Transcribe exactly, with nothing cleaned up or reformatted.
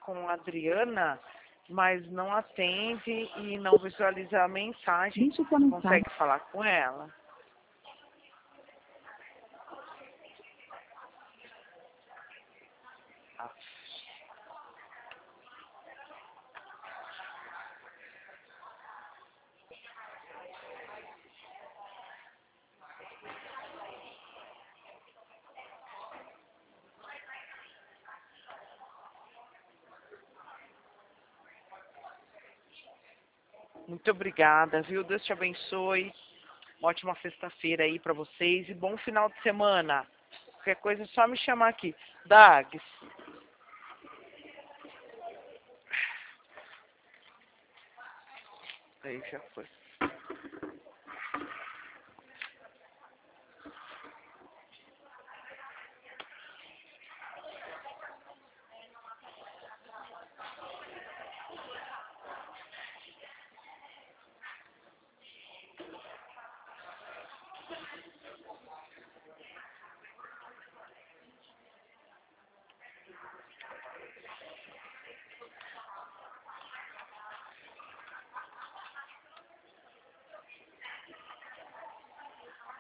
com a Adriana, mas não atende e não visualiza a mensagem. Deixa sua mensagem. Consegue falar com ela? Ah. Muito obrigada, viu? Deus te abençoe. Uma ótima sexta-feira aí pra vocês e bom final de semana. Qualquer coisa é só me chamar aqui. Dags. Aí já foi.